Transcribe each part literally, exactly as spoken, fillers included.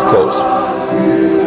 close.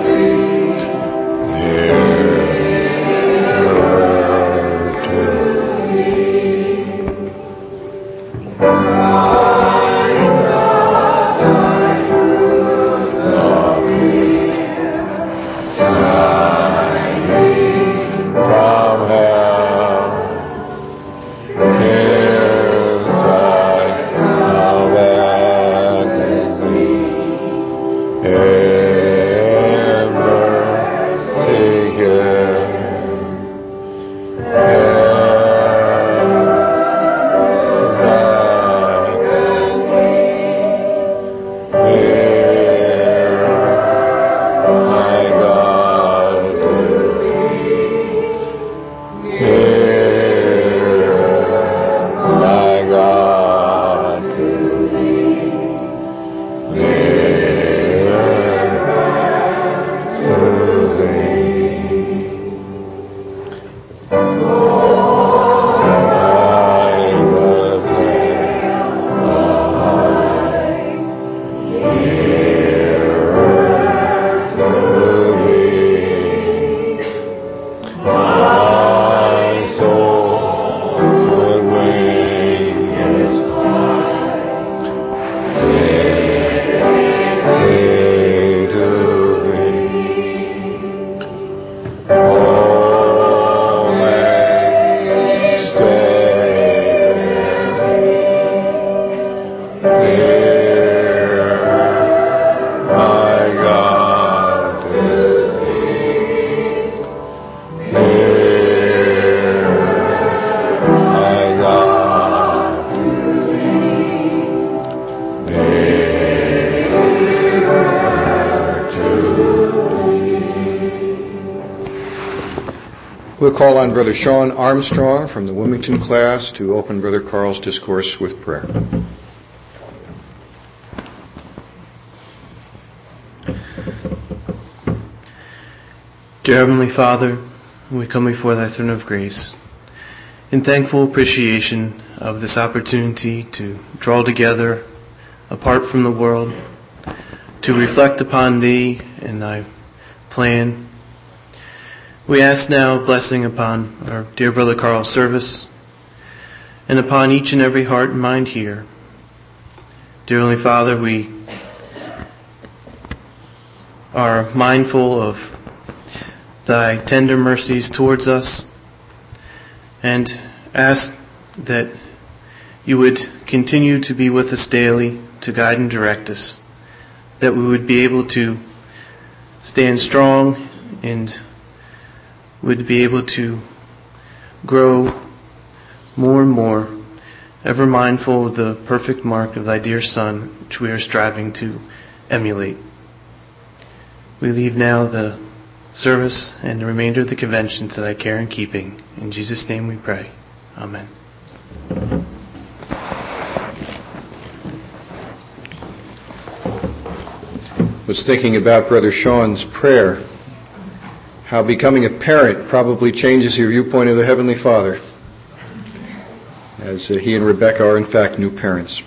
We'll call on Brother Sean Armstrong from the Wilmington class to open Brother Carl's discourse with prayer. Dear Heavenly Father, we come before Thy throne of grace in thankful appreciation of this opportunity to draw together apart from the world, to reflect upon Thee and Thy plan. We ask now blessing upon our dear Brother Carl's service and upon each and every heart and mind here. Dear Heavenly Father, we are mindful of Thy tender mercies towards us and ask that You would continue to be with us daily to guide and direct us, that we would be able to stand strong and would be able to grow more and more, ever mindful of the perfect mark of Thy dear Son, which we are striving to emulate. We leave now the service and the remainder of the convention to Thy care and keeping. In Jesus' name we pray. Amen. I was thinking about Brother Sean's prayer, how becoming a parent probably changes your viewpoint of the Heavenly Father, as uh, he and Rebecca are in fact new parents.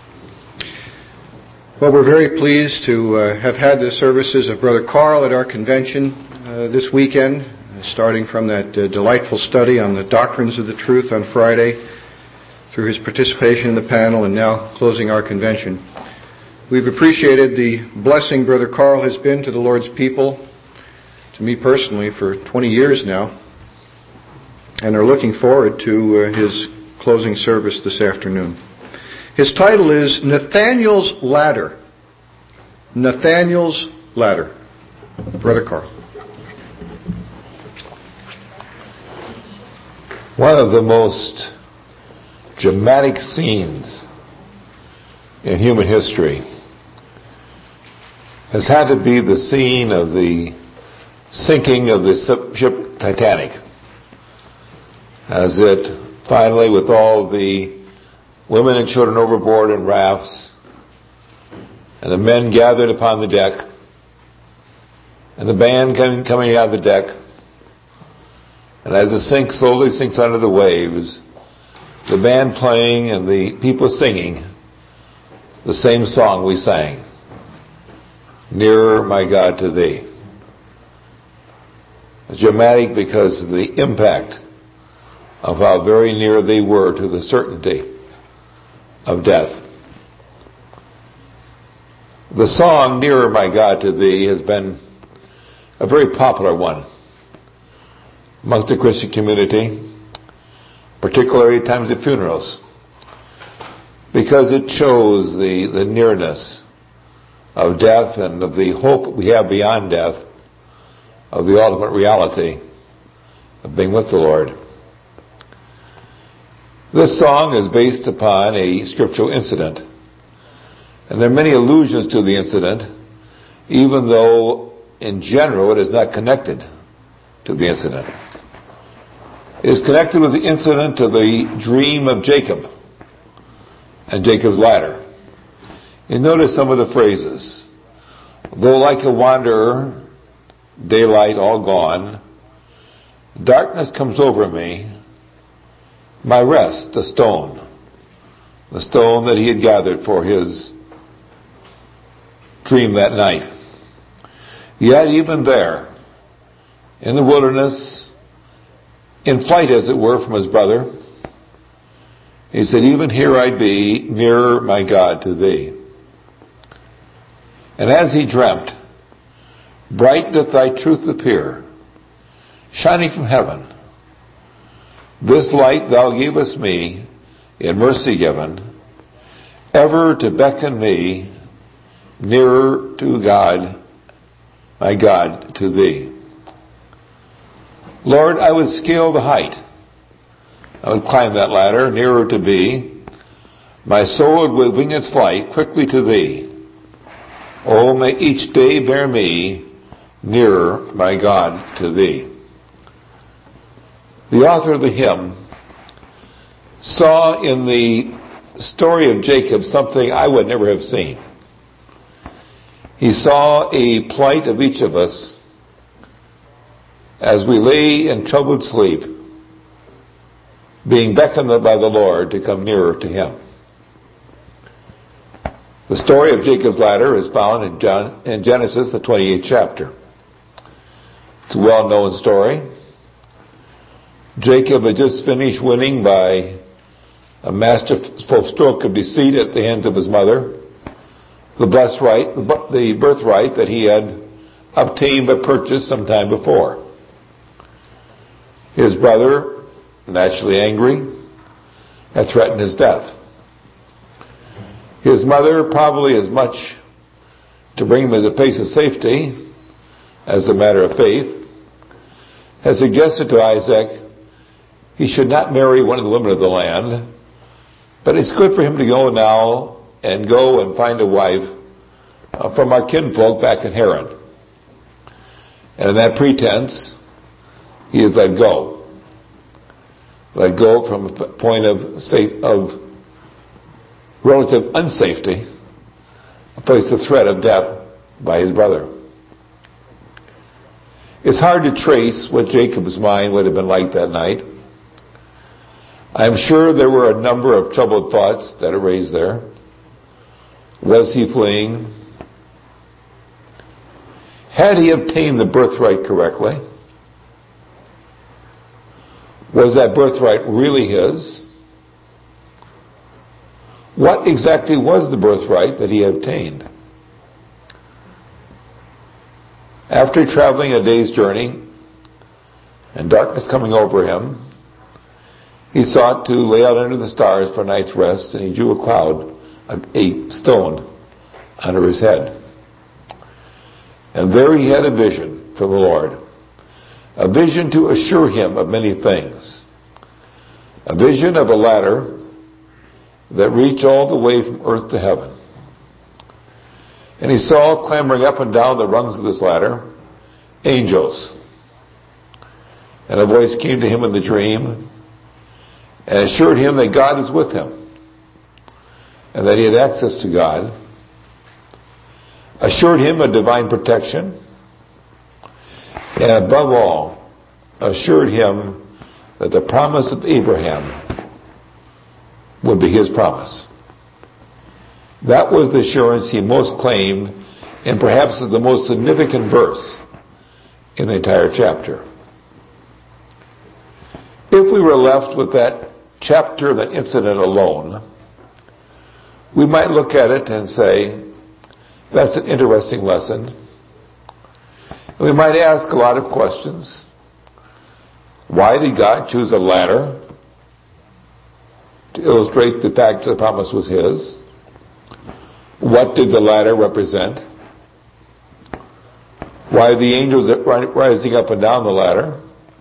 Well, we're very pleased to uh, have had the services of Brother Carl at our convention uh, this weekend, uh, starting from that uh, delightful study on the doctrines of the truth on Friday, through his participation in the panel, and now closing our convention. We've appreciated the blessing Brother Carl has been to the Lord's people, to me personally, for twenty years now, and are looking forward to uh, his closing service this afternoon. His title is Nathaniel's Ladder. Nathaniel's Ladder. Brother Carl. One of the most dramatic scenes in human history has had to be the scene of the sinking of the ship Titanic, as it finally, with all the women and children overboard in rafts, and the men gathered upon the deck, and the band coming, coming out of the deck, and as the sink slowly sinks under the waves, the band playing and the people singing the same song we sang. nearer, my God, to thee. It's dramatic because of the impact of how very near they were to the certainty of death. The song, Nearer, My God, to Thee, has been a very popular one amongst the Christian community, particularly at times of funerals, because it shows the, the nearness of death and of the hope we have beyond death, of the ultimate reality of being with the Lord. This song is based upon a scriptural incident, and there are many allusions to the incident, even though in general it is not connected to the incident. It is connected with the incident of the dream of Jacob and Jacob's ladder. You notice some of the phrases. Though like a wanderer, daylight all gone, darkness comes over me, my rest, the stone, the stone that he had gathered for his dream that night. Yet even there, in the wilderness, in flight as it were from his brother, he said, even here I be, nearer, my God, to thee. And as he dreamt, bright doth thy truth appear, shining from heaven. This light thou gavest me, in mercy given, ever to beckon me nearer to God, my God, to thee. Lord, I would scale the height. I would climb that ladder nearer to thee. My soul would wing its flight quickly to thee. Oh, may each day bear me nearer, my God, to thee. The author of the hymn saw in the story of Jacob something I would never have seen. He saw a plight of each of us as we lay in troubled sleep, being beckoned by the Lord to come nearer to him. The story of Jacob's ladder is found in, John, in Genesis, the twenty-eighth chapter. It's a well-known story. Jacob had just finished winning by a masterful stroke of deceit at the hands of his mother the blessed right, the birthright that he had obtained by purchase some time before. His brother, naturally angry, had threatened his death. His mother, probably as much to bring him as a place of safety as a matter of faith, had suggested to Isaac he should not marry one of the women of the land, but it's good for him to go now and go and find a wife uh, from our kinfolk back in Haran. And in that pretense, he is let go. Let go from a point of safe, of relative unsafety, a place of threat of death by his brother. It's hard to trace what Jacob's mind would have been like that night. I'm sure there were a number of troubled thoughts that arose there. Was he fleeing? Had he obtained the birthright correctly? Was that birthright really his? What exactly was the birthright that he obtained? After traveling a day's journey and darkness coming over him, he sought to lay out under the stars for a night's rest, and he drew a cloud, a, a stone, under his head. And there he had a vision from the Lord, a vision to assure him of many things, a vision of a ladder that reached all the way from earth to heaven. And he saw, clambering up and down the rungs of this ladder, angels. And a voice came to him in the dream and assured him that God is with him and that he had access to God, assured him of divine protection, and above all, assured him that the promise of Abraham would be his promise. That was the assurance he most claimed and perhaps the most significant verse in the entire chapter. If we were left with that chapter, that incident alone, we might look at it and say, that's an interesting lesson. And we might ask a lot of questions. Why did God choose a ladder to illustrate the fact that the promise was His? What did the ladder represent? Why the angels rising up and down the ladder?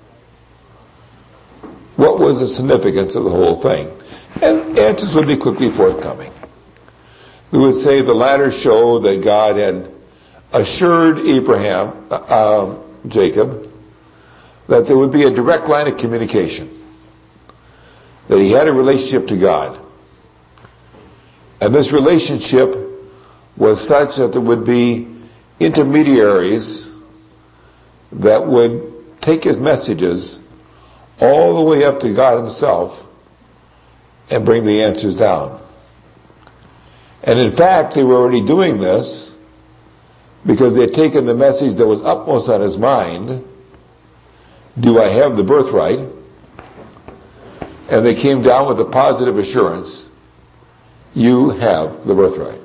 What was the significance of the whole thing? And answers would be quickly forthcoming. We would say the ladder showed that God had assured Abraham, uh, Jacob, that there would be a direct line of communication, that he had a relationship to God. And this relationship was such that there would be intermediaries that would take his messages all the way up to God Himself and bring the answers down. And in fact, they were already doing this because they had taken the message that was upmost on his mind, do I have the birthright? And they came down with a positive assurance, you have the birthright.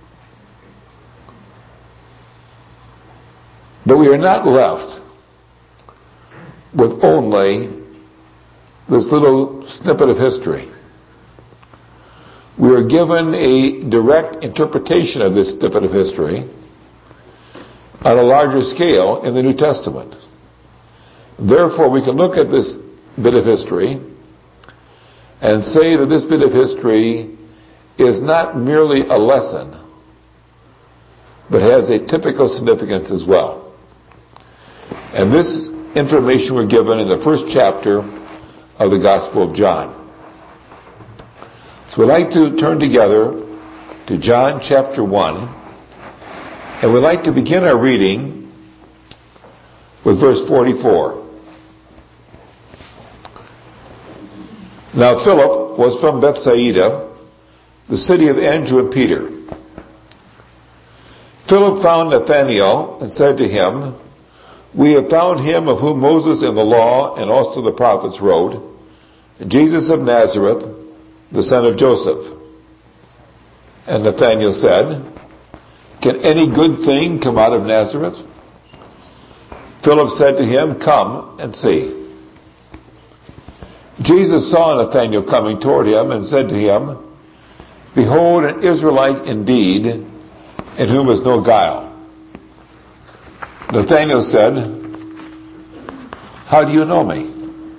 But we are not left with only this little snippet of history. We are given a direct interpretation of this snippet of history on a larger scale in the New Testament. Therefore, we can look at this bit of history and say that this bit of history is not merely a lesson, but has a typical significance as well. And this information we're given in the first chapter of the Gospel of John. So we'd like to turn together to John chapter one, and we'd like to begin our reading with verse forty-four. Now Philip was from Bethsaida, the city of Andrew and Peter. Philip found Nathanael and said to him, we have found him of whom Moses in the law and also the prophets wrote, Jesus of Nazareth, the son of Joseph. And Nathanael said, can any good thing come out of Nazareth? Philip said to him, come and see. Jesus saw Nathanael coming toward him and said to him, behold, an Israelite indeed, in whom is no guile. Nathanael said, how do you know me?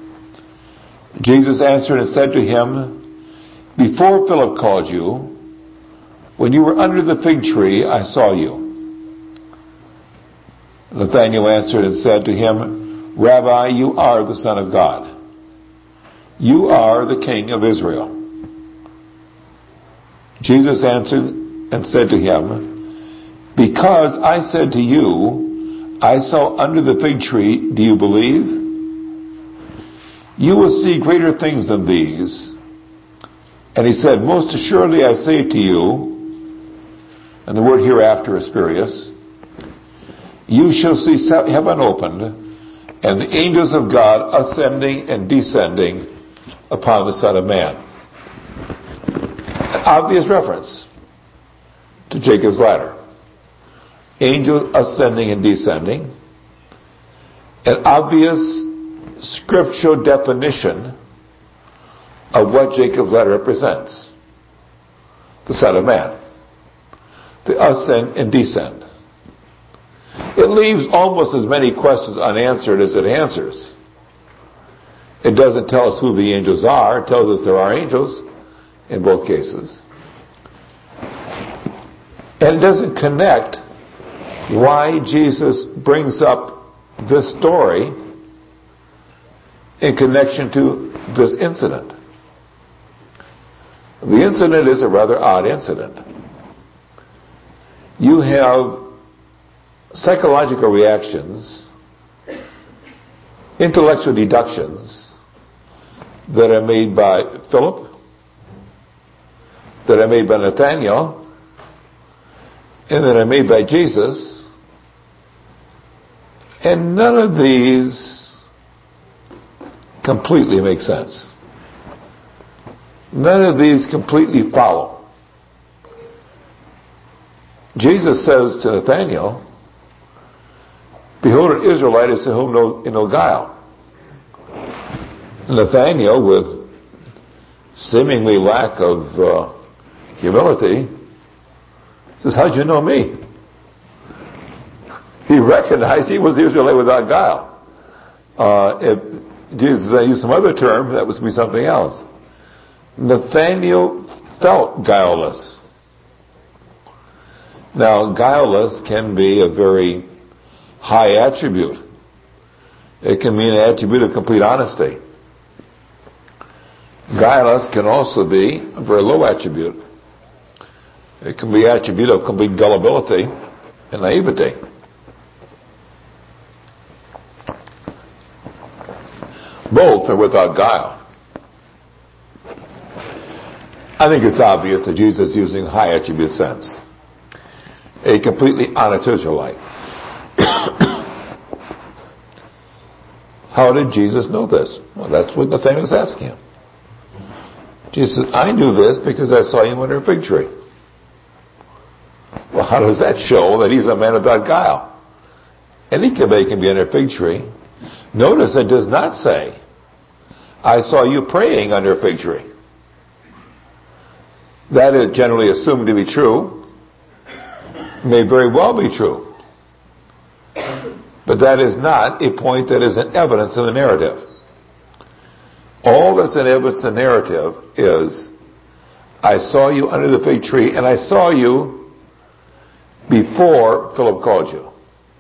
Jesus answered and said to him, before Philip called you, when you were under the fig tree, I saw you. Nathanael answered and said to him, Rabbi, you are the Son of God. You are the King of Israel. Jesus answered and said to him, because I said to you, I saw under the fig tree, do you believe? You will see greater things than these. And he said, most assuredly I say to you, and the word hereafter is spurious, you shall see heaven opened, and the angels of God ascending and descending upon the Son of Man. An obvious reference to Jacob's ladder. Angels ascending and descending. An obvious scriptural definition of what Jacob's ladder represents. The Son of Man. The ascend and descend. It leaves almost as many questions unanswered as it answers. It doesn't tell us who the angels are. It tells us there are angels in both cases. And it doesn't connect why Jesus brings up this story in connection to this incident. The incident is a rather odd incident. You have psychological reactions, intellectual deductions that are made by Philip, that are made by Nathanael, and that are made by Jesus, and none of these completely make sense. None of these completely follow. Jesus says to Nathanael, "Behold, an Israelite is to whom no, no guile." Nathanael, with seemingly lack of uh, humility, says, "How'd you know me?" He recognized he was the Israelite without guile. Uh, if Jesus used some other term, that would be something else. Nathanael felt guileless. Now, guileless can be a very high attribute. It can mean an attribute of complete honesty. Guileless can also be a very low attribute. It can be an attribute of complete gullibility and naivety. Both are without guile. I think it's obvious that Jesus is using high attribute sense. A completely honest Israelite. How did Jesus know this? Well, that's what Nathanael was asking him. Jesus said, "I knew this because I saw you under a fig tree." Well, how does that show that he's a man without guile? Any man can be under a fig tree. Notice it does not say, "I saw you praying under a fig tree." That is generally assumed to be true. May very well be true. But that is not a point that is an evidence in the narrative. All that's in evidence in the narrative is, "I saw you under the fig tree, and I saw you before Philip called you."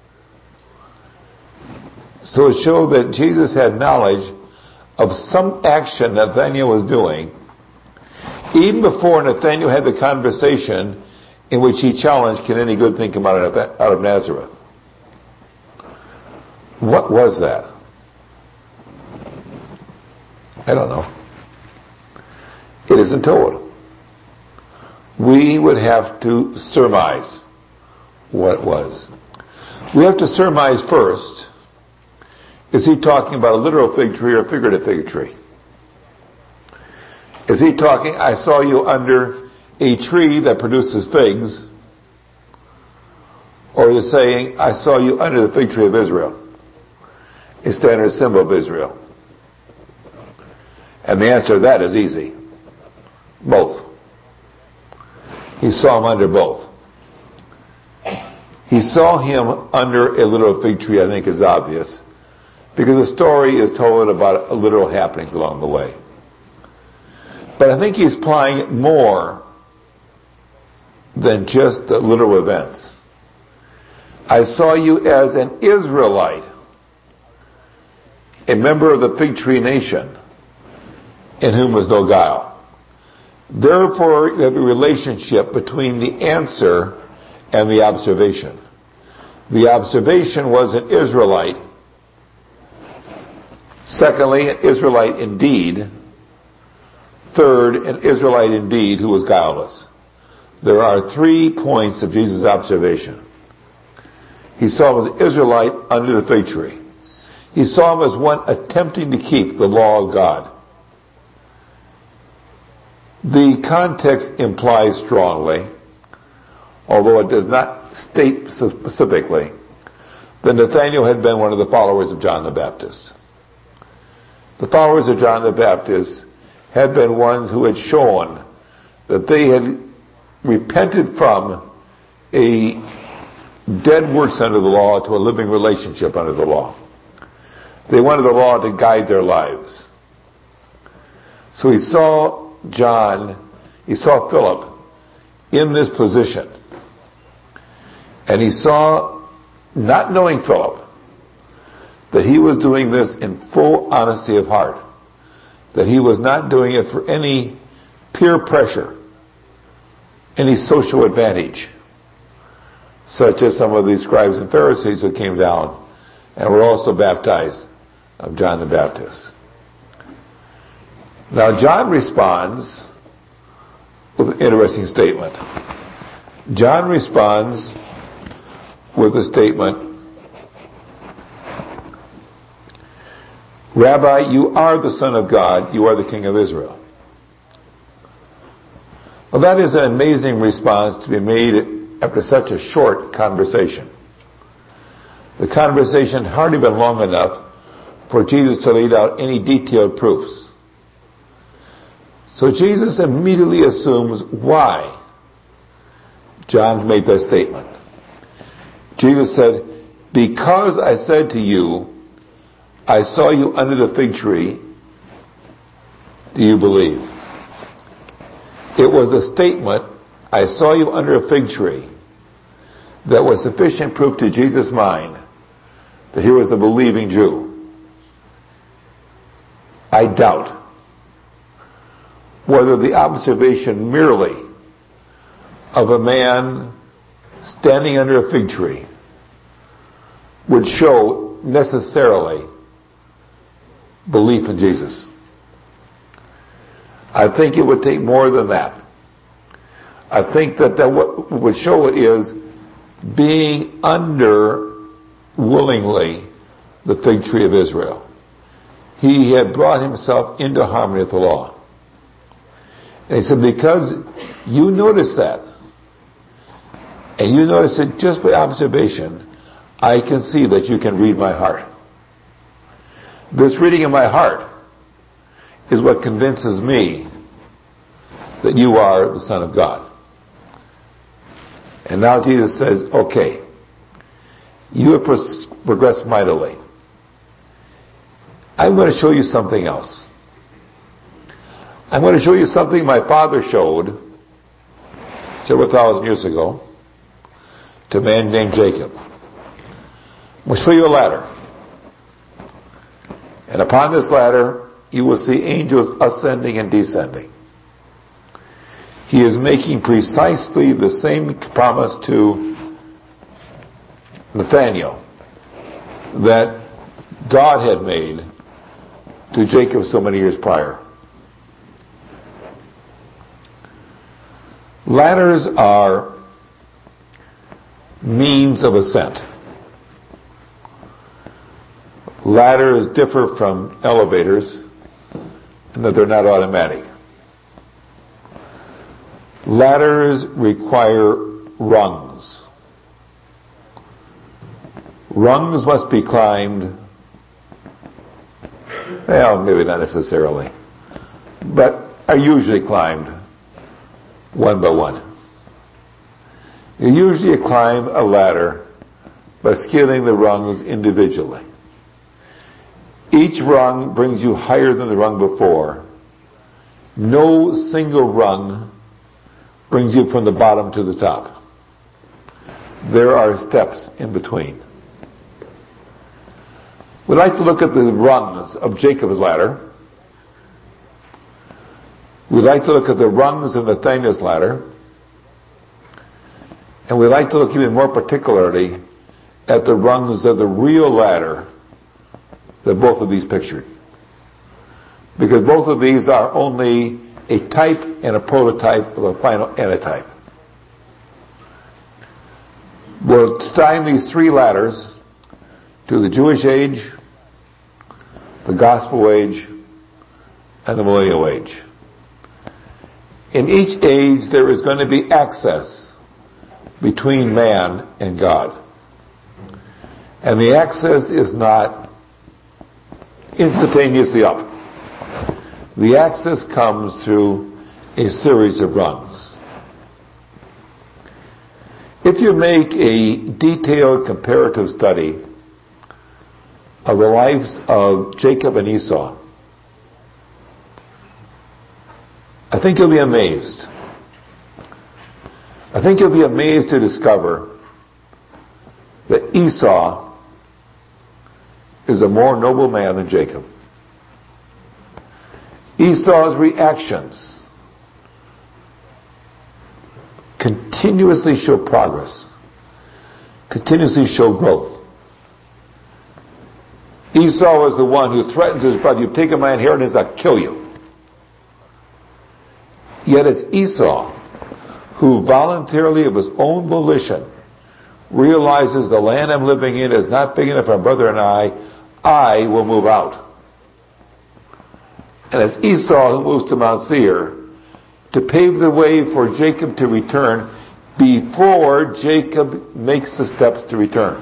So it showed that Jesus had knowledge of some action Nathanael was doing even before Nathanael had the conversation in which he challenged, "Can any good thing come out of, out of Nazareth?" What was that? I don't know. It isn't told. We would have to surmise what it was. We have to surmise first, is he talking about a literal fig tree or a figurative fig tree? Is he talking, "I saw you under a tree that produces figs"? Or is he saying, "I saw you under the fig tree of Israel"? A standard symbol of Israel. And the answer to that is easy. Both. He saw him under both. He saw him under a literal fig tree, I think is obvious, because the story is told about literal happenings along the way. But I think he's implying more than just the literal events. "I saw you as an Israelite, a member of the fig tree nation, in whom was no guile." Therefore, you have a relationship between the answer and the observation. The observation was an Israelite. Secondly, an Israelite indeed. Third, an Israelite indeed who was guileless. There are three points of Jesus' observation. He saw him as an Israelite under the fig tree. He saw him as one attempting to keep the law of God. The context implies strongly, although it does not state specifically, that Nathanael had been one of the followers of John the Baptist. The followers of John the Baptist had been ones who had shown that they had repented from a dead works under the law to a living relationship under the law. They wanted the law to guide their lives. So he saw John, he saw Philip in this position. And he saw, not knowing Philip, that he was doing this in full honesty of heart. That he was not doing it for any peer pressure, any social advantage, such as some of these scribes and Pharisees who came down and were also baptized of John the Baptist. Now John responds with an interesting statement. John responds with a statement, Rabbi, you are the Son of God, you are the King of Israel. Well, that is an amazing response to be made after such a short conversation. The conversation had hardly been long enough for Jesus to lay out any detailed proofs. So Jesus immediately assumes why John made that statement. Jesus said, because I said to you, I saw you under the fig tree, do you believe? It was a statement, I saw you under a fig tree, that was sufficient proof to Jesus' mind that he was a believing Jew. I doubt whether the observation merely of a man standing under a fig tree would show necessarily belief in Jesus. I think it would take more than that. I think that, that what would show it is being under willingly the fig tree of Israel. He had brought himself into harmony with the law. And he said, because you notice that, and you notice it just by observation, I can see that you can read my heart. This reading of my heart is what convinces me that you are the Son of God. And now Jesus says, okay, you have progressed mightily. I'm going to show you something else. I'm going to show you something my father showed several thousand years ago to a man named Jacob. I'm going to show you a ladder. And upon this ladder, you will see angels ascending and descending. He is making precisely the same promise to Nathaniel that God had made to Jacob so many years prior. Ladders are means of ascent. Ladders differ from elevators in that they're not automatic. Ladders require rungs. Rungs must be climbed, well, maybe not necessarily, but are usually climbed one by one. You usually climb a ladder by scaling the rungs individually. Each rung brings you higher than the rung before. No single rung brings you from the bottom to the top. There are steps in between. We'd like to look at the rungs of Jacob's ladder. We'd like to look at the rungs of Nathaniel's ladder. And we'd like to look even more particularly at the rungs of the real ladder that both of these pictured. Because both of these are only a type and a prototype of a final antitype. We'll assign these three ladders to the Jewish age, the gospel age, and the millennial age. In each age there is going to be access between man and God. And the access is not instantaneously up. The access comes through a series of rungs. If you make a detailed comparative study of the lives of Jacob and Esau, I think you'll be amazed. I think you'll be amazed to discover that Esau is a more noble man than Jacob. Esau's reactions continuously show progress, continuously show growth. Esau was the one who threatens his brother, you've taken my inheritance, I'll kill you. Yet it's Esau who voluntarily, of his own volition, realizes the land I'm living in is not big enough for my brother and I, I will move out. And it's Esau who moves to Mount Seir to pave the way for Jacob to return before Jacob makes the steps to return.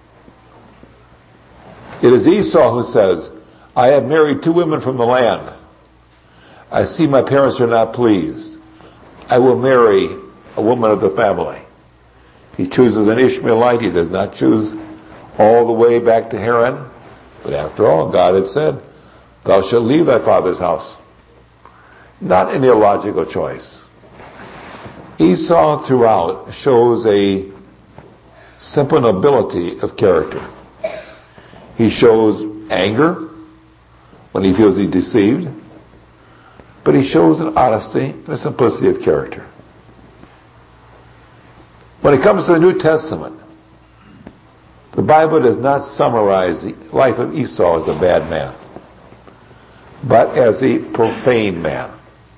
It is Esau who says, I have married two women from the land. I see my parents are not pleased. I will marry a woman of the family. He chooses an Ishmaelite. He does not choose all the way back to Haran. But after all, God had said, thou shalt leave thy father's house. Not an illogical choice. Esau throughout shows a simple nobility of character. He shows anger when he feels he's deceived, but he shows an honesty and a simplicity of character. When it comes to the New Testament, the Bible does not summarize the life of Esau as a bad man, but as a profane man.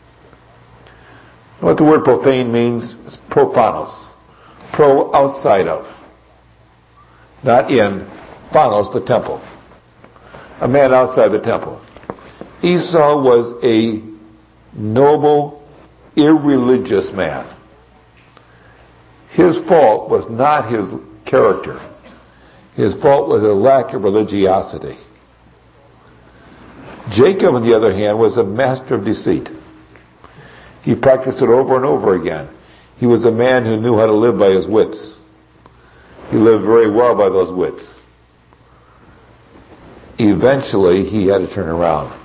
What the word profane means is profanos, pro outside of, not in, phanos the temple, a man outside the temple. Esau was a noble, irreligious man. His fault was not his character. His fault was a lack of religiosity. Jacob, on the other hand, was a master of deceit. He practiced it over and over again. He was a man who knew how to live by his wits. He lived very well by those wits. Eventually, he had to turn around.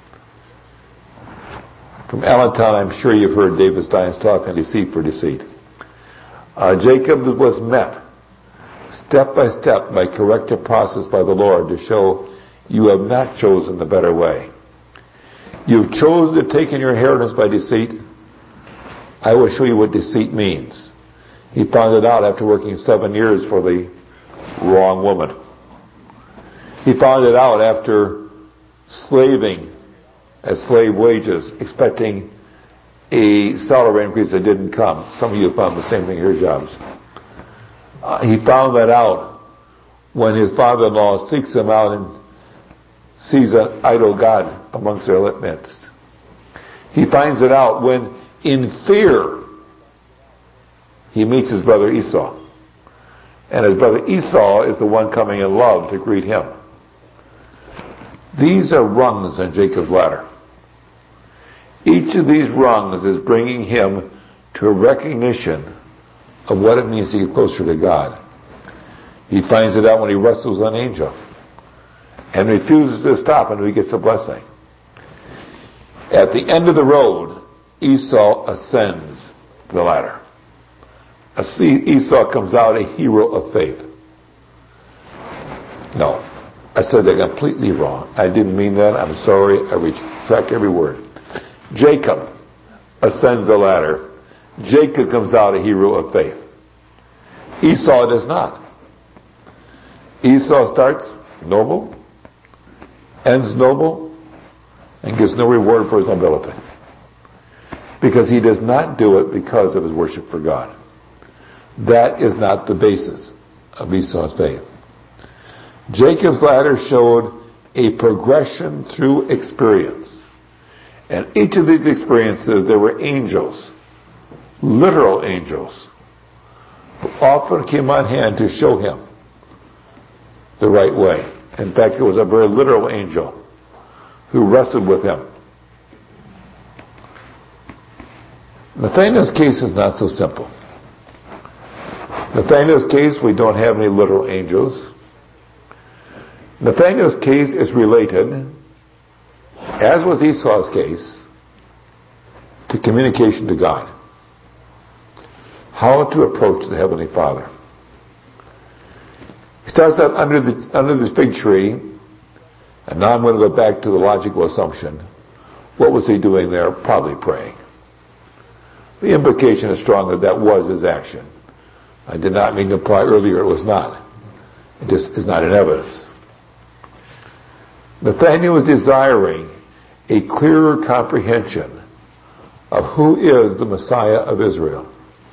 From Allentown, I'm sure you've heard David Stein's talk on deceit for deceit. Uh, Jacob was met step by step by corrective process by the Lord to show you have not chosen the better way. You've chosen to take in your inheritance by deceit. I will show you what deceit means. He found it out after working seven years for the wrong woman. He found it out after slaving at slave wages, expecting a salary increase that didn't come. Some of you found the same thing in your jobs. Uh, he found that out when his father-in-law seeks him out and sees an idol god amongst their midst. He finds it out when, in fear, he meets his brother Esau. And his brother Esau is the one coming in love to greet him. These are rungs on Jacob's ladder. Each of these rungs is bringing him to a recognition of what it means to get closer to God. He finds it out when he wrestles with an angel and refuses to stop until he gets a blessing. At the end of the road, Esau ascends the ladder. Esau comes out a hero of faith. No, I said that completely wrong. I didn't mean that. I'm sorry. I retract every word. Jacob ascends the ladder. Jacob comes out a hero of faith. Esau does not. Esau starts noble, ends noble, and gets no reward for his nobility. Because he does not do it because of his worship for God. That is not the basis of Esau's faith. Jacob's ladder showed a progression through experience. And each of these experiences, there were angels, literal angels, who often came on hand to show him the right way. In fact, it was a very literal angel who wrestled with him. Nathanael's case is not so simple. Nathanael's case, we don't have any literal angels. Nathanael's case is related, as was Esau's case, to communication to God. How to approach the Heavenly Father. He starts out under the under the fig tree, and now I'm going to go back to the logical assumption. What was he doing there? Probably praying. The implication is strong that that was his action. I did not mean to imply earlier it was not. It just is not in evidence. Nathanael was desiring a clearer comprehension of who is the Messiah of Israel.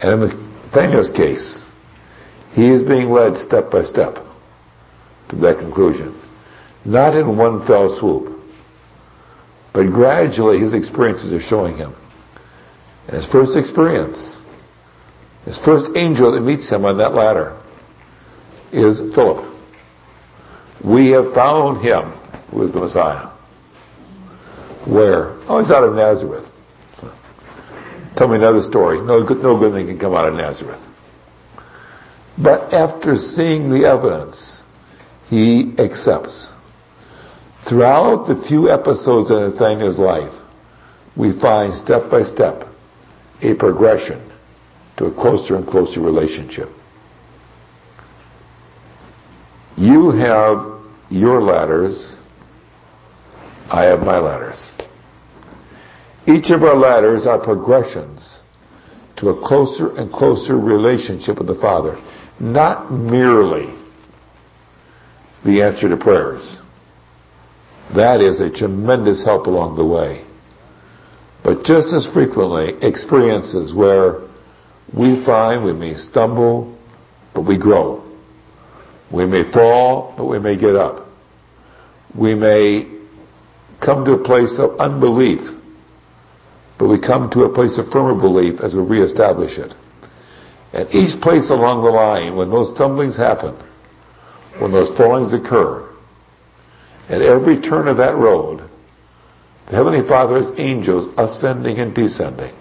And in Nathaniel's case, he is being led step by step to that conclusion. Not in one fell swoop, but gradually his experiences are showing him. And his first experience, his first angel that meets him on that ladder is Philip. We have found him who is the Messiah. Where? Oh, he's out of Nazareth. Tell me another story. No good, no good thing can come out of Nazareth. But after seeing the evidence, he accepts. Throughout the few episodes in Nathaniel's life, we find step by step a progression to a closer and closer relationship. You have your ladders, I have my ladders. Each of our ladders are progressions to a closer and closer relationship with the Father. Not merely the answer to prayers. That is a tremendous help along the way. But just as frequently, experiences where we find we may stumble, but we grow. We may fall, but we may get up. We may come to a place of unbelief, but we come to a place of firmer belief as we reestablish it. At each place along the line, when those stumblings happen, when those fallings occur, at every turn of that road, the Heavenly Father has angels ascending and descending.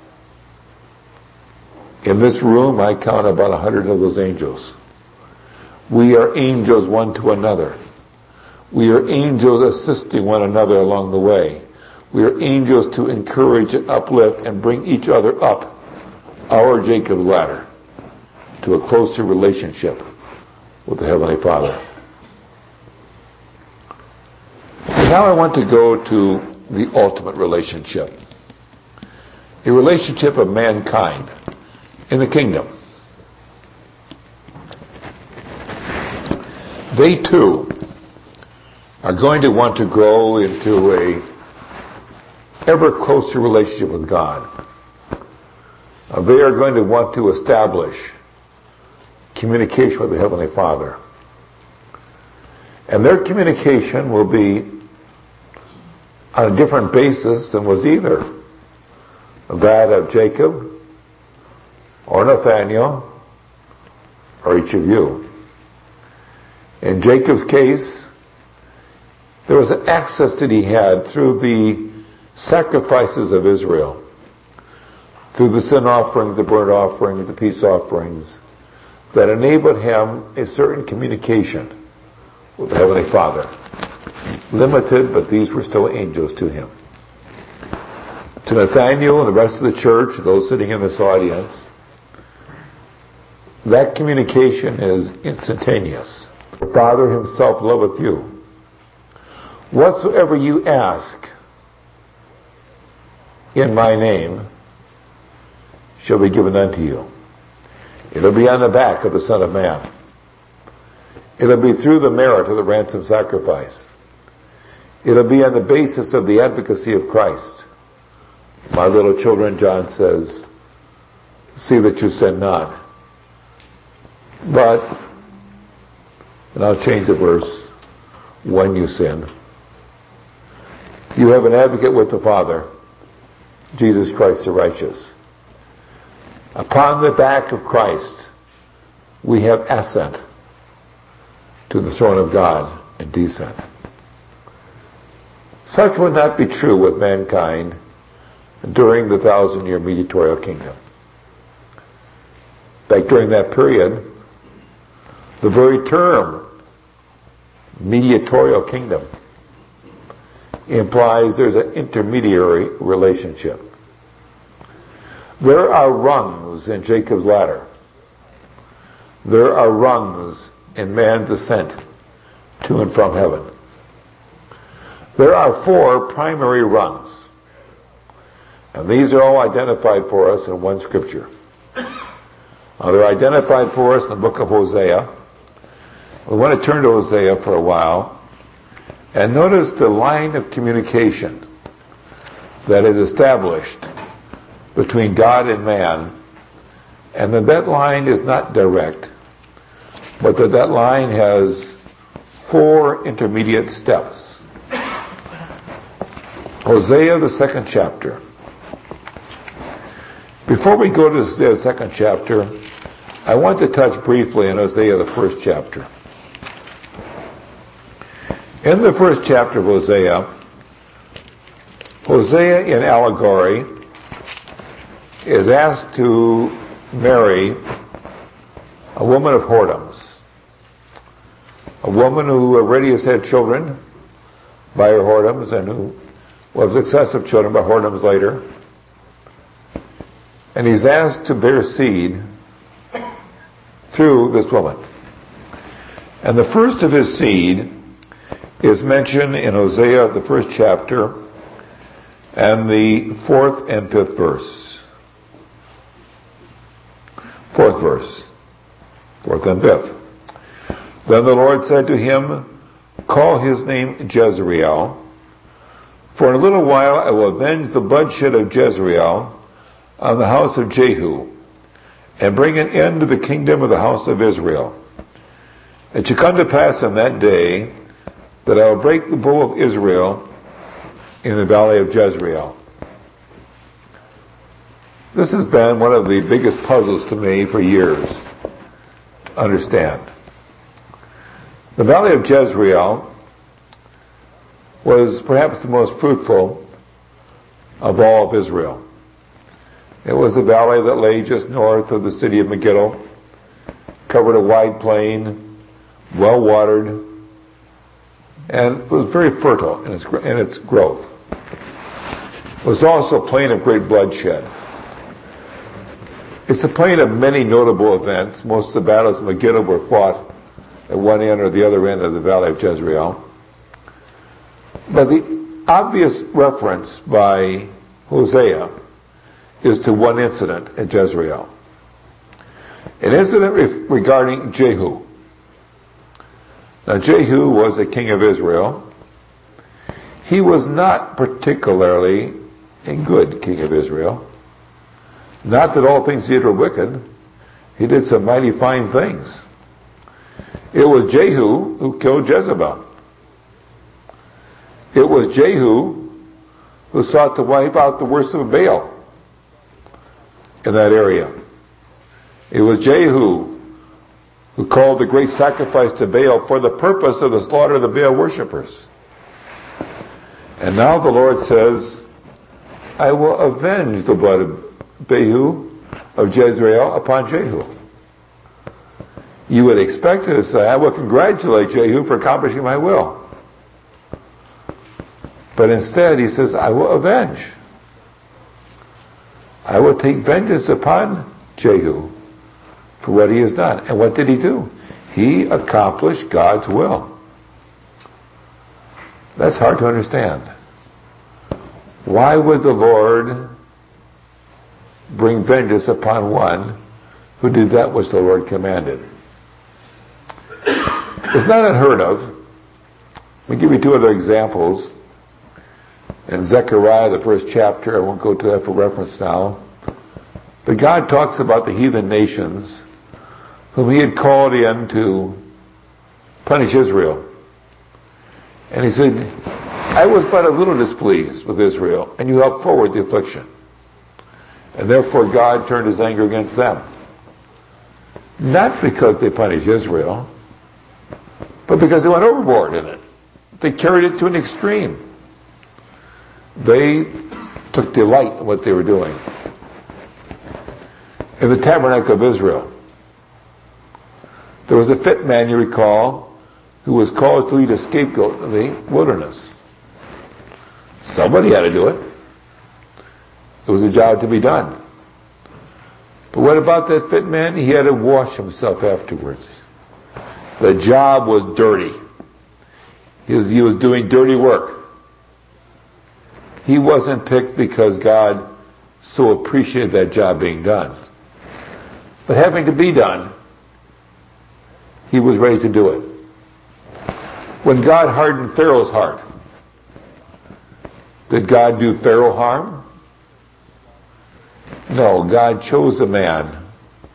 In this room, I count about a hundred of those angels. We are angels one to another. We are angels assisting one another along the way. We are angels to encourage and uplift and bring each other up our Jacob's ladder to a closer relationship with the Heavenly Father. Now I want to go to the ultimate relationship. A relationship of mankind in the kingdom. They too are going to want to grow into a ever closer relationship with God. Uh, they are going to want to establish communication with the Heavenly Father. And their communication will be on a different basis than was either that of Jacob or Nathaniel or each of you. In Jacob's case, there was an access that he had through the sacrifices of Israel, through the sin offerings, the burnt offerings, the peace offerings, that enabled him a certain communication with the Heavenly Father. Limited, but these were still angels to him. To Nathaniel and the rest of the church, those sitting in this audience, that communication is instantaneous. The Father himself loveth you. Whatsoever you ask in my name shall be given unto you. It'll be on the back of the Son of Man. It'll be through the merit of the ransom sacrifice. It'll be on the basis of the advocacy of Christ. My little children, John says, see that you sin not. But, and I'll change the verse, when you sin, you have an advocate with the Father, Jesus Christ the righteous. Upon the back of Christ, we have ascent to the throne of God and descent. Such would not be true with mankind during the thousand-year mediatorial kingdom. In fact, during that period, the very term mediatorial kingdom implies there's an intermediary relationship. There are rungs in Jacob's ladder. There are rungs in man's ascent to and from heaven. There are four primary rungs. And these are all identified for us in one scripture. Uh, they're identified for us in the book of Hosea. We want to turn to Hosea for a while and notice the line of communication that is established between God and man And that that line is not direct, but that that line has four intermediate steps. Hosea, the second chapter. Before we go to the second chapter, I want to touch briefly on Hosea, the first chapter. In the first chapter of Hosea, Hosea in allegory is asked to marry a woman of whoredoms, a woman who already has had children by her whoredoms and who will have successive children by whoredoms later. And he's asked to bear seed through this woman. And the first of his seed is mentioned in Hosea, the first chapter, and the fourth and fifth verse. Fourth verse. Fourth and fifth. Then the Lord said to him, call his name Jezreel, for in a little while I will avenge the bloodshed of Jezreel on the house of Jehu, and bring an end to the kingdom of the house of Israel. It shall come to pass in that day that I will break the bow of Israel in the valley of Jezreel. This has been one of the biggest puzzles to me for years to understand. The valley of Jezreel was perhaps the most fruitful of all of Israel. It was a valley that lay just north of the city of Megiddo, covered a wide plain, well watered, and was very fertile in its, in its growth. It was also a plain of great bloodshed. It's a plain of many notable events. Most of the battles of Megiddo were fought at one end or the other end of the valley of Jezreel. But the obvious reference by Hosea is to one incident at Jezreel. An incident re- regarding Jehu. Now, Jehu was a king of Israel. He was not particularly a good king of Israel. Not that all things he did were wicked. He did some mighty fine things. It was Jehu who killed Jezebel. It was Jehu who sought to wipe out the worst of Baal in that area. It was Jehu who called the great sacrifice to Baal for the purpose of the slaughter of the Baal worshippers. And now the Lord says, I will avenge the blood of Jehu, of Jezreel, upon Jehu. You would expect it to say, I will congratulate Jehu for accomplishing my will. But instead he says, I will avenge. I will take vengeance upon Jehu for what he has done. And what did he do? He accomplished God's will. That's hard to understand. Why would the Lord bring vengeance upon one who did that which the Lord commanded? It's not unheard of. Let me give you two other examples. In Zechariah, the first chapter, I won't go to that for reference now, but God talks about the heathen nations whom he had called in to punish Israel. And he said, I was but a little displeased with Israel, and you helped forward the affliction. And therefore God turned his anger against them. Not because they punished Israel, but because they went overboard in it. They carried it to an extreme. They took delight in what they were doing. In the tabernacle of Israel, there was a fit man, you recall, who was called to lead a scapegoat in the wilderness. Somebody had to do it. It was a job to be done. But what about that fit man? He had to wash himself afterwards. The job was dirty. He was, he was doing dirty work. He wasn't picked because God so appreciated that job being done. But having to be done, he was ready to do it. When God hardened Pharaoh's heart, did God do Pharaoh harm? No, God chose a man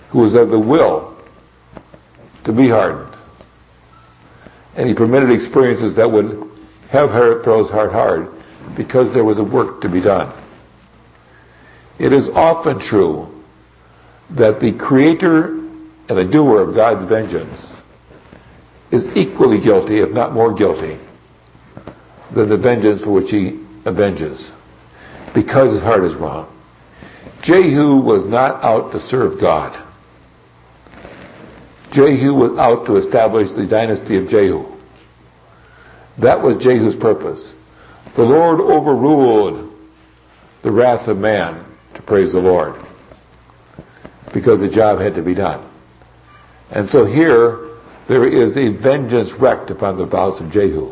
who was of the will to be hardened. And he permitted experiences that would have Pharaoh's heart hard because there was a work to be done. It is often true that the creator and the doer of God's vengeance is equally guilty, if not more guilty, than the vengeance for which he avenges, because his heart is wrong. Jehu was not out to serve God. Jehu was out to establish the dynasty of Jehu. That was Jehu's purpose. The Lord overruled the wrath of man to praise the Lord, because the job had to be done. And so here, there is a vengeance wreaked upon the house of Jehu.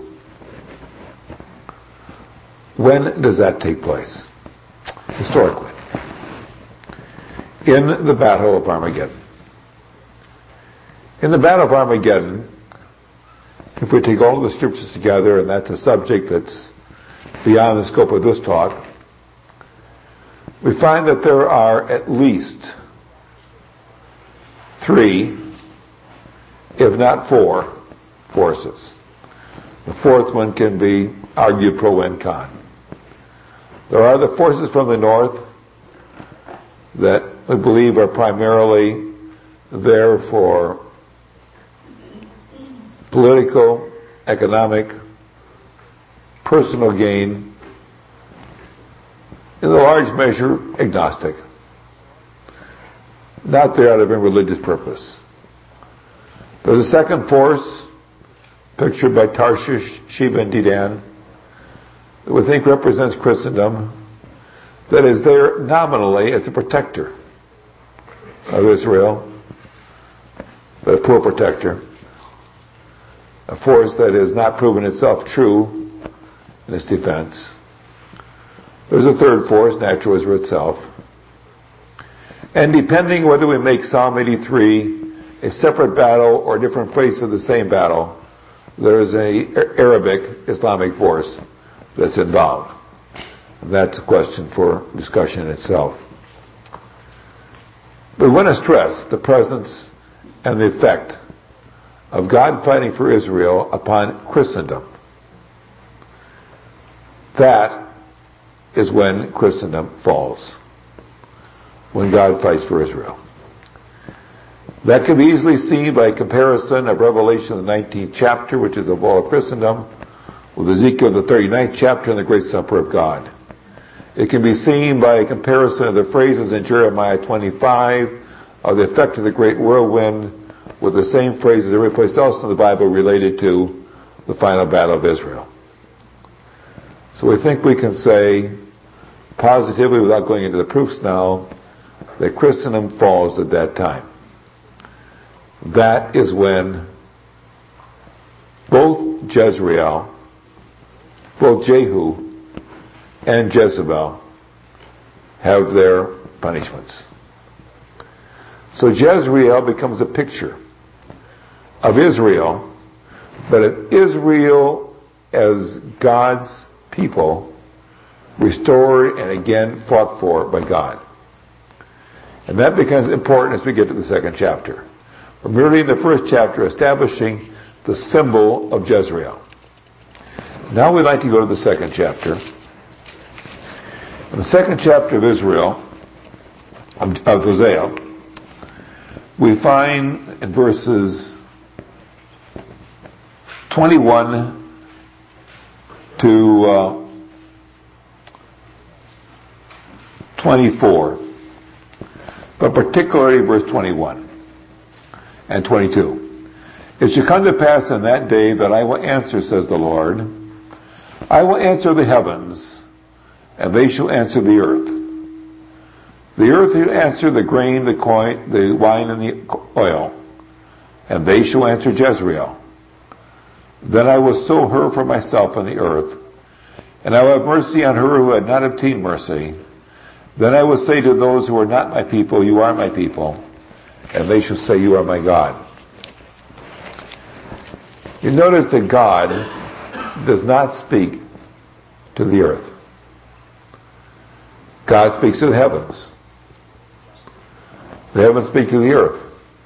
When does that take place? Historically. In the Battle of Armageddon. In the Battle of Armageddon, if we take all the scriptures together, and that's a subject that's beyond the scope of this talk, we find that there are at least three, if not four, forces. The fourth one can be argued pro and con. There are the forces from the north that we believe are primarily there for political, economic, personal gain, in a large measure agnostic, not there out of a religious purpose. There's a second force, pictured by Tarshish, Sheba, and Dedan, that we think represents Christendom, that is there nominally as a protector of Israel, but a poor protector. A force that has not proven itself true in its defense. There's a third force, natural Israel itself. And depending whether we make Psalm eighty-three a separate battle or a different place of the same battle, there is an Arabic Islamic force that's involved. And that's a question for discussion in itself. But we want to stress the presence and the effect of God fighting for Israel upon Christendom. That is when Christendom falls. When God fights for Israel. That can be easily seen by comparison of Revelation, the nineteenth chapter, which is the fall of Christendom, with Ezekiel, the thirty-ninth chapter, and the Great Supper of God. It can be seen by a comparison of the phrases in Jeremiah twenty-five of the effect of the great whirlwind with the same phrases every place else in the Bible related to the final battle of Israel. So we think we can say positively, without going into the proofs now, that Christendom falls at that time. That is when both Jezreel, both Jehu and Jezebel have their punishments. So Jezreel becomes a picture of Israel, but of Israel as God's people, restored and again fought for by God. And that becomes important as we get to the second chapter. We're merely in the first chapter establishing the symbol of Jezreel. Now we'd like to go to the second chapter. In the second chapter of Israel, of, of Hosea, we find in verses twenty-one to uh, twenty-four, but particularly verse twenty-one and twenty-two. It shall come to pass in that day that I will answer, says the Lord. I will answer the heavens, and they shall answer the earth. The earth shall answer the grain, the coin, the wine, and the oil, and they shall answer Jezreel. Then I will sow her for myself on the earth, and I will have mercy on her who had not obtained mercy. Then I will say to those who are not my people, you are my people, and they shall say, you are my God. You notice that God does not speak to the earth. God speaks to the heavens. The heavens speak to the earth.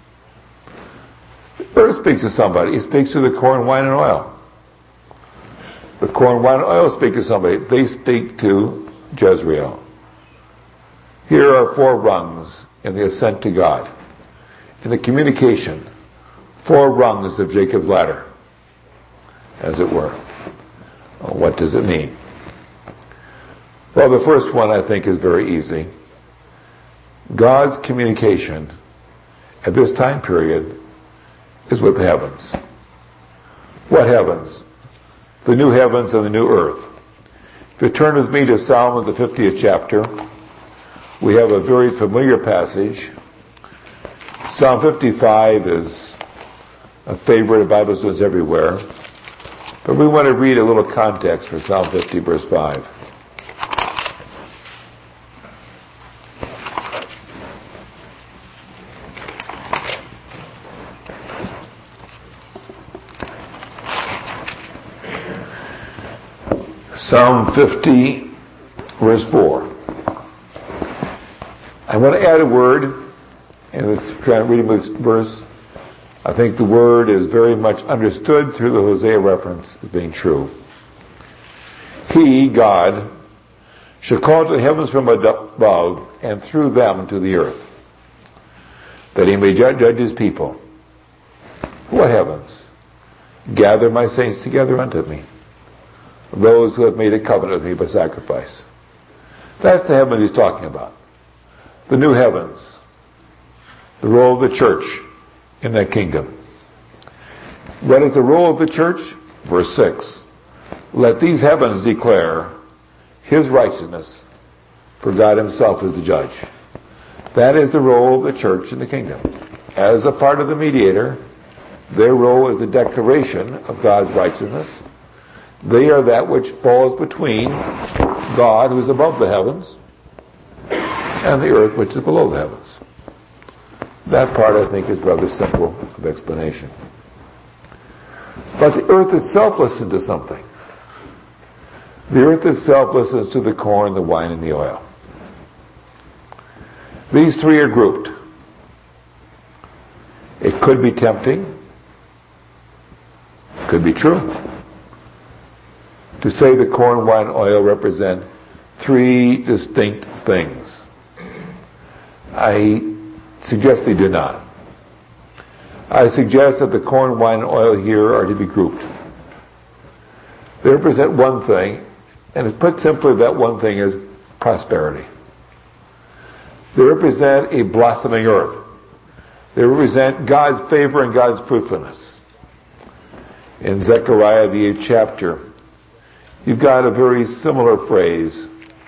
The earth speaks to somebody. It speaks to the corn, wine, and oil. The corn, wine, and oil speak to somebody. They speak to Jezreel. Here are four rungs in the ascent to God. In the communication, four rungs of Jacob's ladder, as it were. Well, what does it mean? Well, the first one I think is very easy. God's communication at this time period is with the heavens. What heavens? The new heavens and the new earth. If you turn with me to Psalms, the fiftieth chapter, we have a very familiar passage. Psalm fifty-five is a favorite of Bible students everywhere. But we want to read a little context for Psalm fifty, verse five. Psalm fifty, verse four. I want to add a word, and let's try and read this verse. I think the word is very much understood through the Hosea reference as being true. He, God, shall call to the heavens from above, and through them to the earth, that he may judge his people. What heavens? Gather my saints together unto me, those who have made a covenant with me by sacrifice. That's the heavens he's talking about. The new heavens. The role of the church in that kingdom. What is the role of the church? Verse six. Let these heavens declare his righteousness, for God himself is the judge. That is the role of the church in the kingdom. As a part of the mediator, their role is the declaration of God's righteousness. They are that which falls between God, who is above the heavens, and the earth, which is below the heavens. That part, I think, is rather simple of explanation. But the earth itself listens to something. The earth itself listens to the corn, the wine, and the oil. These three are grouped. It could be tempting. Could be true. To say the corn, wine, and oil represent three distinct things. I suggest they do not. I suggest that the corn, wine, and oil here are to be grouped. They represent one thing, and put simply, that one thing is prosperity. They represent a blossoming earth. They represent God's favor and God's fruitfulness. In Zechariah, the eighth chapter, you've got a very similar phrase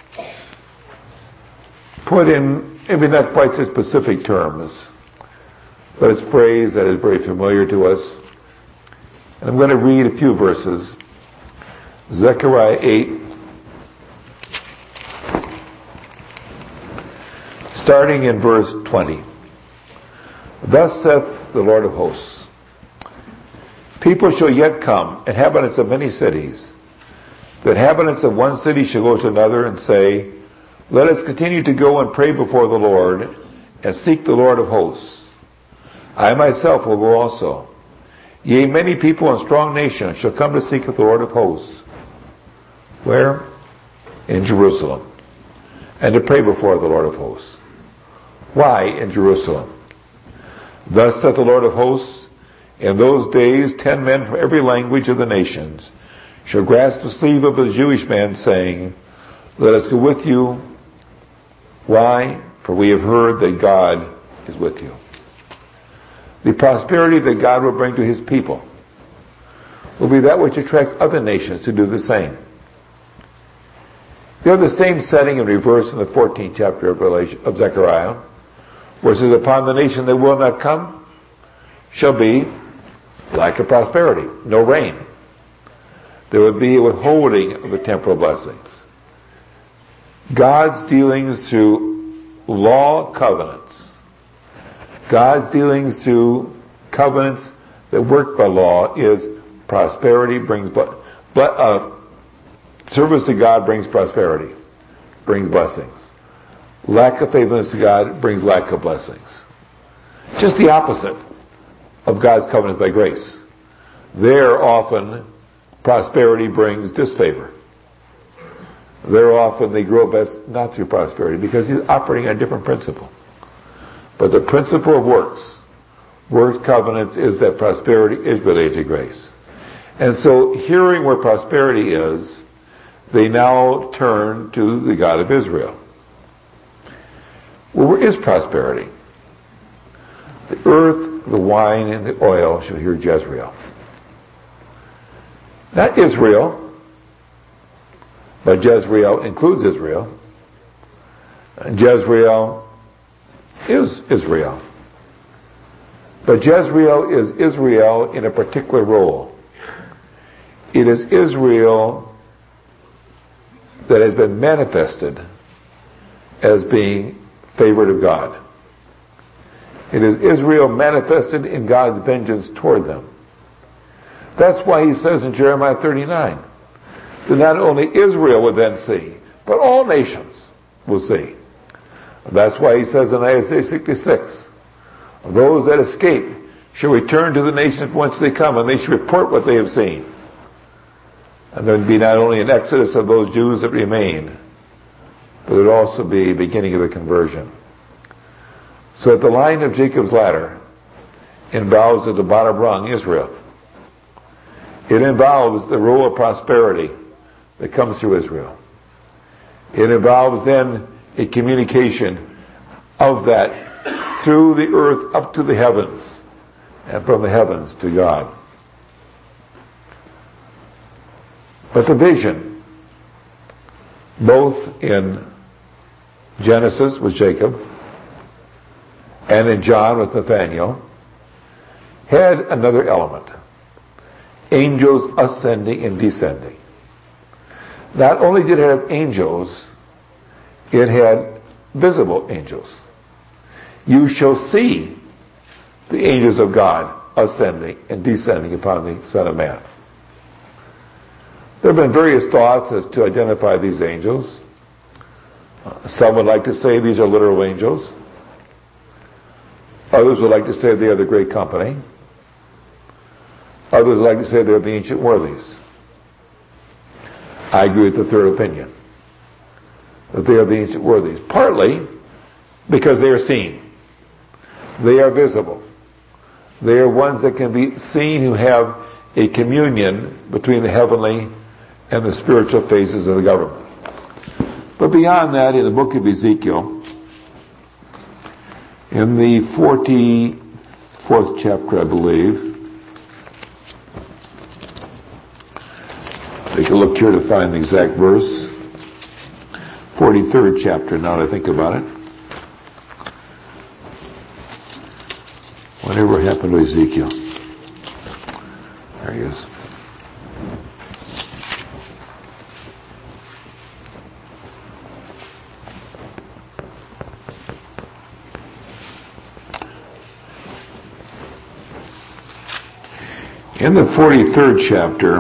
put in maybe not quite so specific terms, but it's a phrase that is very familiar to us. And I'm going to read a few verses. Zechariah eight, starting in verse twenty. Thus saith the Lord of hosts, people shall yet come, inhabitants of many cities. The inhabitants of one city shall go to another and say, let us continue to go and pray before the Lord and seek the Lord of hosts. I myself will go also. Yea, many people and strong nations shall come to seek the Lord of hosts. Where? In Jerusalem. And to pray before the Lord of hosts. Why in Jerusalem? Thus saith the Lord of hosts, in those days ten men from every language of the nations shall grasp the sleeve of a Jewish man, saying, let us go with you. Why? For we have heard that God is with you. The prosperity that God will bring to his people will be that which attracts other nations to do the same. You have the same setting in reverse in the fourteenth chapter of, of Zechariah, where it says, upon the nation that will not come shall be lack of prosperity, no rain. There would be a withholding of the temporal blessings. God's dealings through law covenants. God's dealings through covenants that work by law is prosperity brings, but uh, service to God brings prosperity, brings blessings. Lack of faithfulness to God brings lack of blessings. Just the opposite of God's covenant by grace. There often prosperity brings disfavor. There often they grow best not through prosperity because he's operating on a different principle. But the principle of works, works covenants, is that prosperity is related to grace. And so, hearing where prosperity is, they now turn to the God of Israel. Well, where is prosperity? The earth, the wine, and the oil shall hear Jezreel. Not Israel, but Jezreel includes Israel. And Jezreel is Israel. But Jezreel is Israel in a particular role. It is Israel that has been manifested as being favored of God. It is Israel manifested in God's vengeance toward them. That's why he says in Jeremiah thirty-nine that not only Israel will then see, but all nations will see. That's why he says in Isaiah sixty-six, those that escape shall return to the nation from whence they come, and they shall report what they have seen. And there would be not only an exodus of those Jews that remain, but there would also be a beginning of a conversion. So at the line of Jacob's ladder involves at the bottom rung Israel. It involves the rule of prosperity that comes through Israel. It involves then a communication of that through the earth up to the heavens, and from the heavens to God. But the vision, both in Genesis with Jacob and in John with Nathaniel, had another element. Angels ascending and descending. Not only did it have angels, it had visible angels. You shall see the angels of God ascending and descending upon the Son of Man. There have been various thoughts as to identify these angels. Some would like to say these are literal angels. Others would like to say they are the great company. Others would like to say they are the ancient worthies. I agree with the third opinion, that they are the ancient worthies, partly because they are seen. They are visible. They are ones that can be seen who have a communion between the heavenly and the spiritual phases of the government. But beyond that, in the book of Ezekiel, in the forty-fourth chapter, I believe, take a look here to find the exact verse. forty-third chapter, now that I think about it. Whatever happened to Ezekiel? There he is. In the forty-third chapter,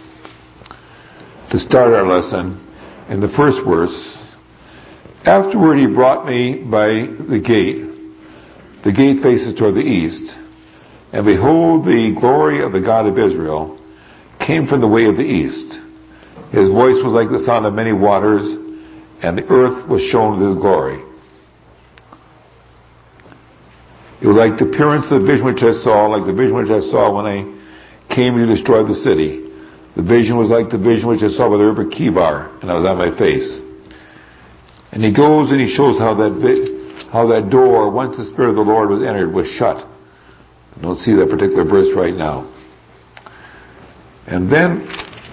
to start our lesson, in the first verse, afterward he brought me by the gate. The gate faces toward the east, and behold, the glory of the God of Israel came from the way of the east. His voice was like the sound of many waters, and the earth was shown with his glory. It was like the appearance of the vision which I saw, like the vision which I saw when I came to destroy the city. The vision was like the vision which I saw by the river Kibar, and I was on my face. And he goes and he shows how that vi- how that door, once the Spirit of the Lord was entered, was shut. I don't see that particular verse right now. And then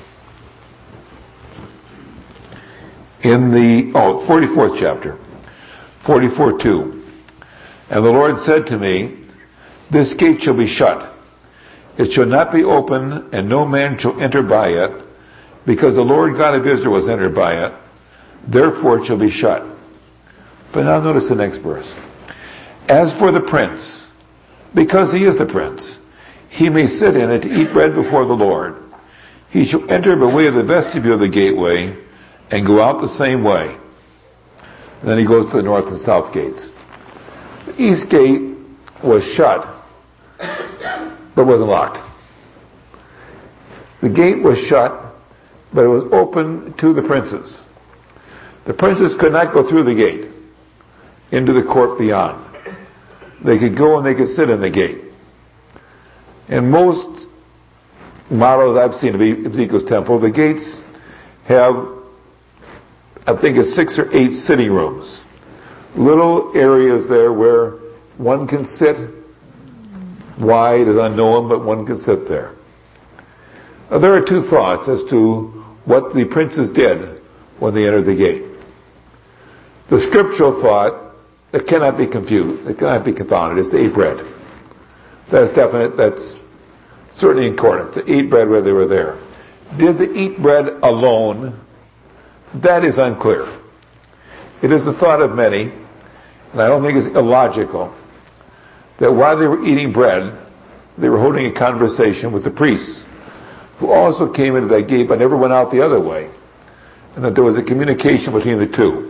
in the oh forty-fourth chapter, forty-four two, and the Lord said to me, this gate shall be shut. It shall not be open, and no man shall enter by it, because the Lord God of Israel was entered by it. Therefore it shall be shut. But now notice the next verse. As for the prince, because he is the prince, he may sit in it to eat bread before the Lord. He shall enter by way of the vestibule of the gateway, and go out the same way. And then he goes to the north and south gates. The east gate was shut, but wasn't locked. The gate was shut, but it was open to the princes. The princes could not go through the gate into the court beyond. They could go and they could sit in the gate. In most models I've seen of Ezekiel's temple, the gates have, I think it's six or eight sitting rooms. Little areas there where one can sit. Wide is unknown, but one can sit there. Now, there are two thoughts as to what the princes did when they entered the gate. The scriptural thought that cannot be confused, it cannot be confounded, is to eat bread. That's definite, that's certainly in accordance, to eat bread where they were there. Did they eat bread alone? That is unclear. It is the thought of many, and I don't think it's illogical, that while they were eating bread, they were holding a conversation with the priests, who also came into that gate but never went out the other way, and that there was a communication between the two.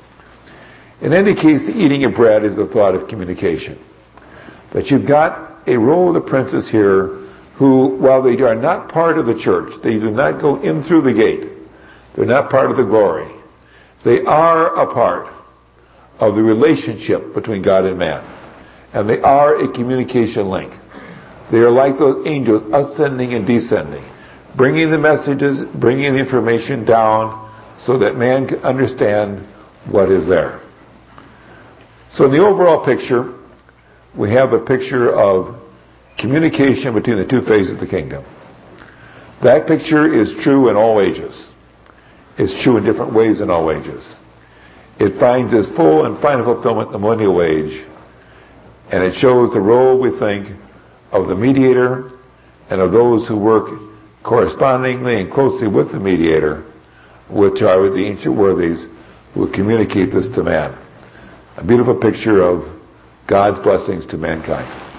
In any case, the eating of bread is the thought of communication. That you've got a row of the princes here who, while they are not part of the church, they do not go in through the gate, they're not part of the glory, they are a part of the relationship between God and man. And they are a communication link. They are like those angels ascending and descending, bringing the messages, bringing the information down so that man can understand what is there. So in the overall picture, we have a picture of communication between the two phases of the kingdom. That picture is true in all ages. It's true in different ways in all ages. It finds its full and final fulfillment in the millennial age, and it shows the role, we think, of the mediator and of those who work correspondingly and closely with the mediator, which are the ancient worthies who communicate this to man. A beautiful picture of God's blessings to mankind.